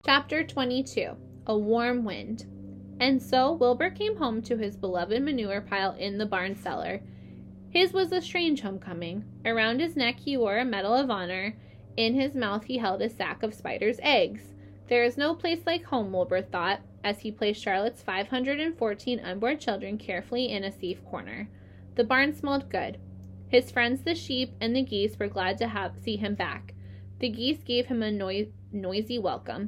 Chapter 22. A Warm Wind. And so Wilbur came home to his beloved manure pile in the barn cellar. His was a strange homecoming. Around his neck he wore a Medal of Honor. In his mouth he held a sack of spider's eggs. There is no place like home, Wilbur thought, as he placed Charlotte's 514 unborn children carefully in a safe corner. The barn smelled good. His friends the sheep and the geese were glad to see him back. The geese gave him a noisy welcome.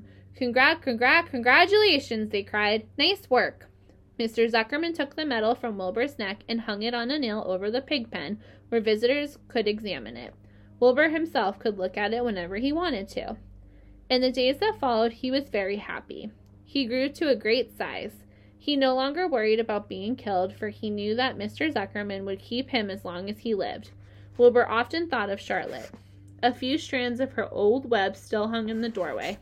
Congratulations, they cried. Nice work. Mr. Zuckerman took the medal from Wilbur's neck and hung it on a nail over the pig pen, where visitors could examine it. Wilbur himself could look at it whenever he wanted to. In the days that followed, he was very happy. He grew to a great size. He no longer worried about being killed, for he knew that Mr. Zuckerman would keep him as long as he lived. Wilbur often thought of Charlotte. A few strands of her old web still hung in the doorway.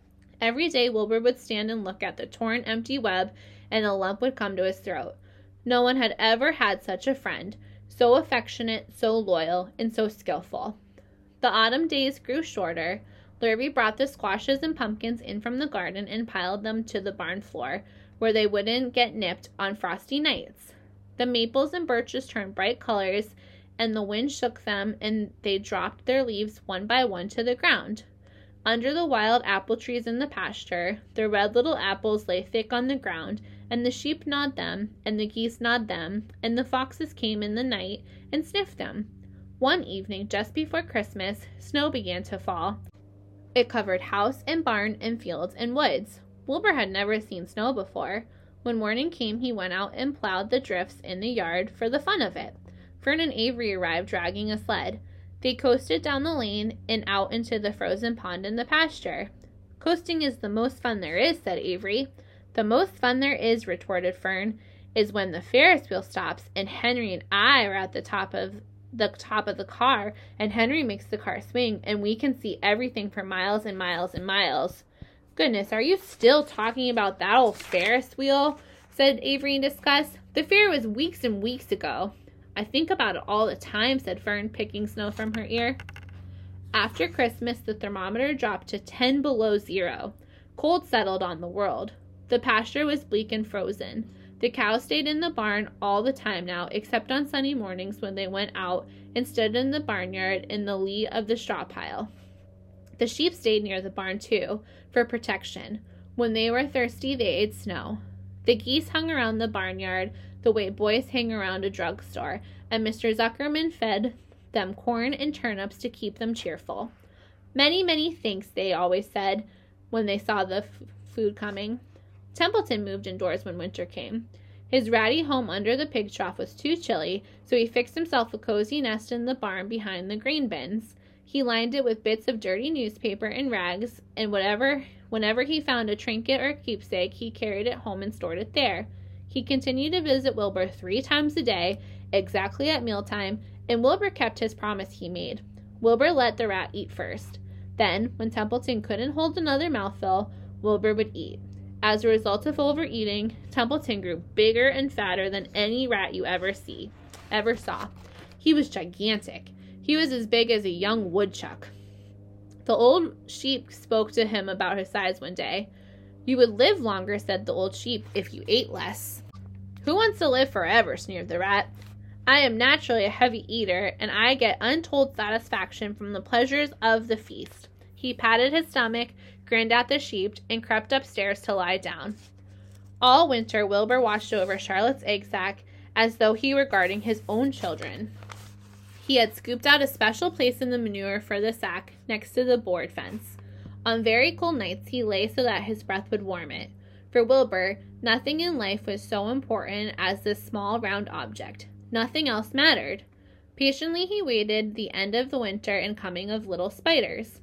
Every day Wilbur would stand and look at the torn, empty web, and a lump would come to his throat. No one had ever had such a friend, so affectionate, so loyal, and so skillful. The autumn days grew shorter. Lurvy brought the squashes and pumpkins in from the garden and piled them to the barn floor, where they wouldn't get nipped on frosty nights. The maples and birches turned bright colors, and the wind shook them, and they dropped their leaves one by one to the ground. Under the wild apple trees in the pasture, the red little apples lay thick on the ground, and the sheep gnawed them, and the geese gnawed them, and the foxes came in the night and sniffed them. One evening, just before Christmas, snow began to fall. It covered house and barn and fields and woods. Wilbur had never seen snow before. When morning came, he went out and plowed the drifts in the yard for the fun of it. Fern and Avery arrived dragging a sled. They coasted down the lane and out into the frozen pond in the pasture. Coasting is the most fun there is, said Avery. The most fun there is, retorted Fern, is when the Ferris wheel stops and Henry and I are at the top of the car, and Henry makes the car swing, and we can see everything for miles and miles and miles. Goodness, are you still talking about that old Ferris wheel? Said Avery in disgust. The fair was weeks and weeks ago. I think about it all the time, said Fern, picking snow from her ear. After Christmas, the thermometer dropped to 10 below zero. Cold settled on the world. The pasture was bleak and frozen. The cows stayed in the barn all the time now, except on sunny mornings when they went out and stood in the barnyard in the lee of the straw pile. The sheep stayed near the barn, too, for protection. When they were thirsty, they ate snow. The geese hung around the barnyard the way boys hang around a drugstore, and Mr. Zuckerman fed them corn and turnips to keep them cheerful. Many, many thanks, they always said when they saw the food coming. Templeton moved indoors when winter came. His ratty home under the pig trough was too chilly, so he fixed himself a cozy nest in the barn behind the grain bins. He lined it with bits of dirty newspaper and rags, and whenever he found a trinket or keepsake, he carried it home and stored it there. He continued to visit Wilbur 3 times a day, exactly at mealtime, and Wilbur kept his promise he made. Wilbur let the rat eat first. Then, when Templeton couldn't hold another mouthful, Wilbur would eat. As a result of overeating, Templeton grew bigger and fatter than any rat you ever saw. He was gigantic. He was as big as a young woodchuck. The old sheep spoke to him about his size one day. You would live longer, said the old sheep, if you ate less. Who wants to live forever, sneered the rat. I am naturally a heavy eater, and I get untold satisfaction from the pleasures of the feast. He patted his stomach, grinned at the sheep, and crept upstairs to lie down. All winter, Wilbur watched over Charlotte's egg sack as though he were guarding his own children. He had scooped out a special place in the manure for the sack next to the board fence. On very cold nights, he lay so that his breath would warm it. For Wilbur, nothing in life was so important as this small round object. Nothing else mattered. Patiently he waited the end of the winter and coming of little spiders.